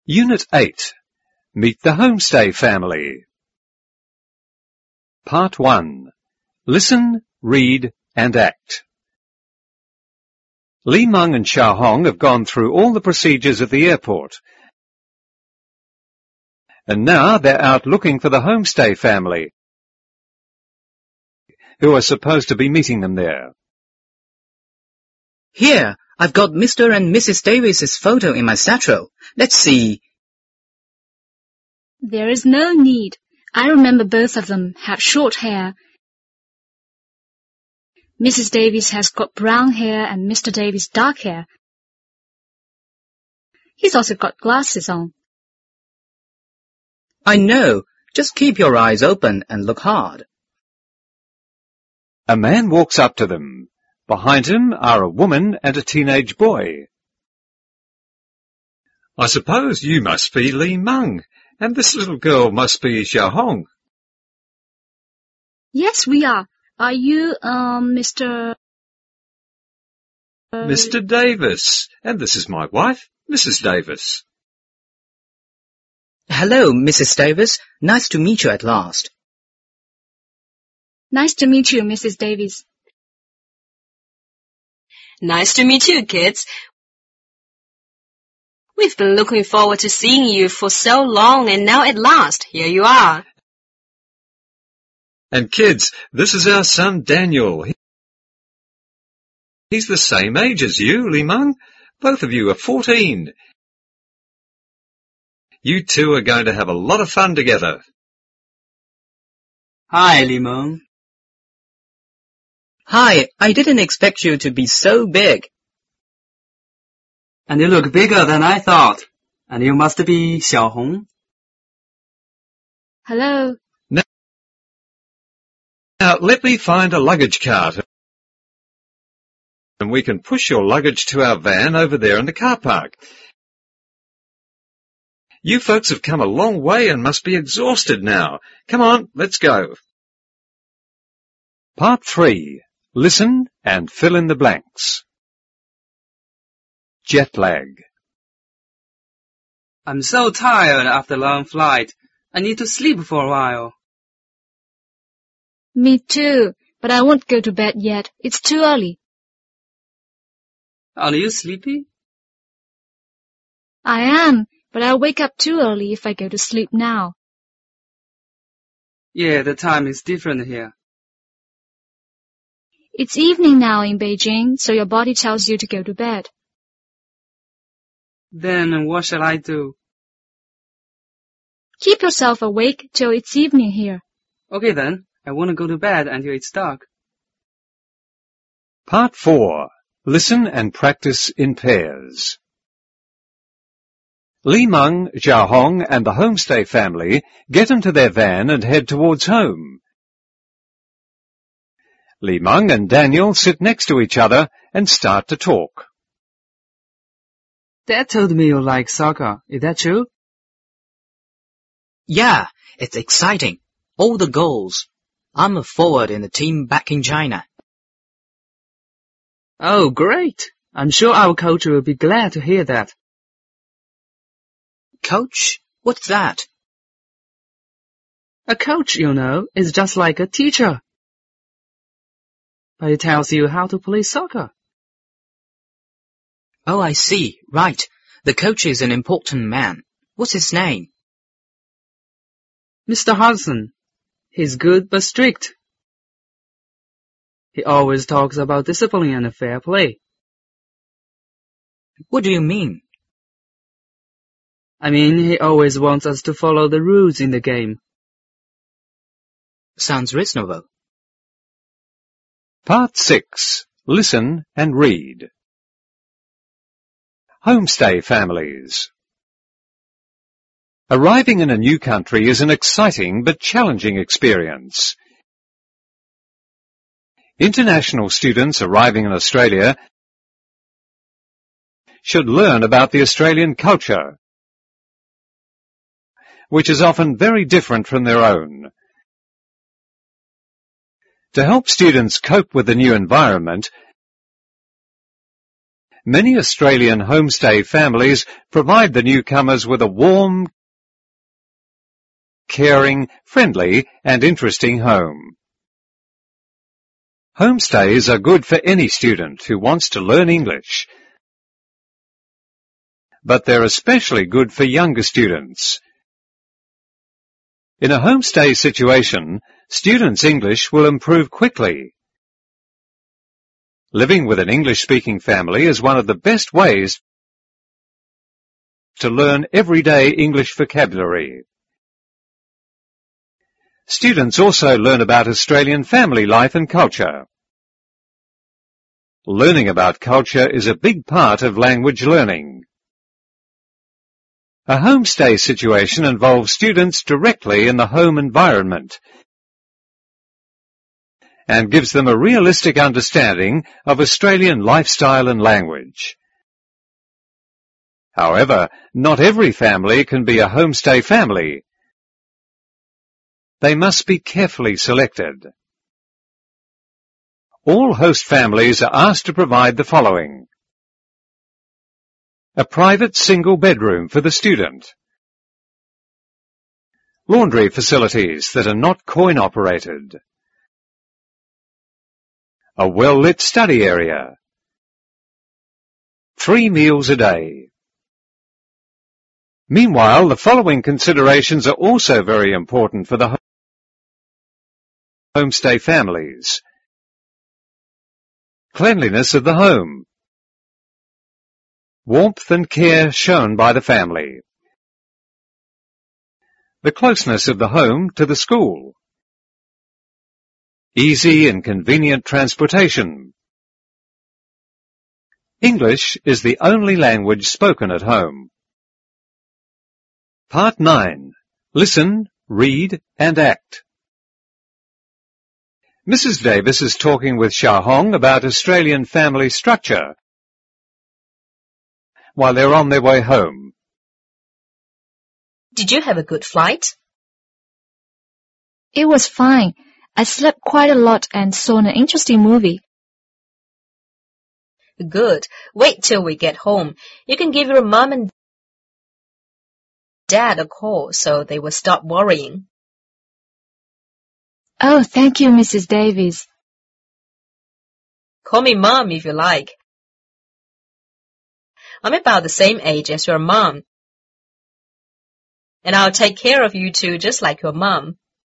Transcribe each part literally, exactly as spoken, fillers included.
Unit eight. Meet the Homestay Family. Part one. Listen, read and act. Li Meng and Xiaohong have gone through all the procedures at the airport. And now they're out looking for the Homestay Family, who are supposed to be meeting them there. Here, I've got Mister and Missus Davis's photo in my satchel. Let's see. There is no need. I remember both of them had short hair. Missus Davis has got brown hair and Mister Davis dark hair. He's also got glasses on. I know. Just keep your eyes open and look hard. A man walks up to them. Behind him are a woman and a teenage boy. I suppose you must be Li Meng, and this little girl must be Xiaohong. Yes, we are. Are you, um, Mister... Uh... Mister Davis, and this is my wife, Missus Davis. Hello, Missus Davis. Nice to meet you at last. Nice to meet you, Missus Davis. Nice to meet you, kids. We've been looking forward to seeing you for so long, and now at last, here you are. And kids, this is our son Daniel. He's the same age as you, Li Meng. Both of you are fourteen. You two are going to have a lot of fun together. Hi, Li Meng. Hi, I didn't expect you to be so big. And you look bigger than I thought. And you must be Xiaohong. Hello. Now, now, let me find a luggage cart. And we can push your luggage to our van over there in the car park. You folks have come a long way and must be exhausted now. Come on, let's go. Part three. Listen and fill in the blanks. Jet lag. I'm so tired after a long flight. I need to sleep for a while. Me too, but I won't go to bed yet. It's too early. Are you sleepy? I am, but I'll wake up too early if I go to sleep now. Yeah, the time is different here. It's evening now in Beijing, so your body tells you to go to bed. Then what shall I do? Keep yourself awake till it's evening here. Okay then, I want to go to bed until it's dark. Part four. Listen and practice in pairs. Li Meng, Xiaohong and the Homestay Family get into their van and head towards home. Li Meng and Daniel sit next to each other and start to talk. Dad told me you like soccer. Is that true? Yeah, it's exciting. All the goals. I'm a forward in the team back in China. Oh, great. I'm sure our coach will be glad to hear that. Coach? What's that? A coach, you know, is just like a teacher. But he tells you how to play soccer. Oh, I see. Right. The coach is an important man. What's his name? Mister Hudson. He's good but strict. He always talks about discipline and fair play. What do you mean? I mean, he always wants us to follow the rules in the game. Sounds reasonable. Part six. Listen and read. Homestay families. Arriving in a new country is an exciting but challenging experience. International students arriving in Australia should learn about the Australian culture, which is often very different from their own. To help students cope with the new environment, Many Australian homestay families provide the newcomers with a warm, caring, friendly and interesting home. Homestays are good for any student who wants to learn English, but they're especially good for younger students. In a homestay situation, students' English will improve quickly. Living with an English-speaking family is one of the best ways to learn everyday English vocabulary. Students also learn about Australian family life and culture. Learning about culture is a big part of language learning. A homestay situation involves students directly in the home environment and gives them a realistic understanding of Australian lifestyle and language. However, not every family can be a homestay family. They must be carefully selected. All host families are asked to provide the following: a private single bedroom for the student, laundry facilities that are not coin-operated, a well-lit study area, three meals a day. Meanwhile, the following considerations are also very important for the homestay families: cleanliness of the home, warmth and care shown by the family, the closeness of the home to the school, easy and convenient transportation. English is the only language spoken at home. Part nine. Listen, read and act. Missus Davis is talking with Xia Hong about Australian family structure while they're on their way home. Did you have a good flight? It was fine. I slept quite a lot and saw an interesting movie. Good. Wait till we get home. You can give your mom and dad a call so they will stop worrying. Oh, thank you, Missus Davis. Call me Mom if you like. I'm about the same age as your mom. And I'll take care of you two just like your mom.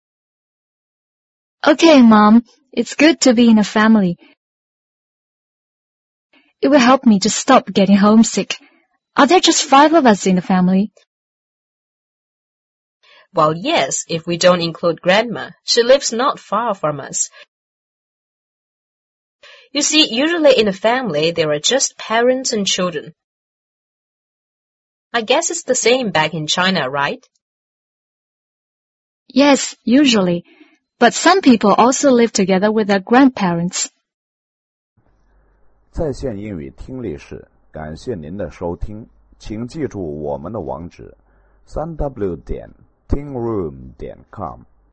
Okay, Mom. It's good to be in a family. It will help me to stop getting homesick. Are there just five of us in the family? Well, yes, if we don't include Grandma. She lives not far from us. You see, usually in a family, there are just parents and children. I guess it's the same back in China, right? Yes, usually. But some people also live together with their grandparents. 在线英语听力室，感谢您的收听，请记住我们的网址：三 w 点 tingroom 点 com。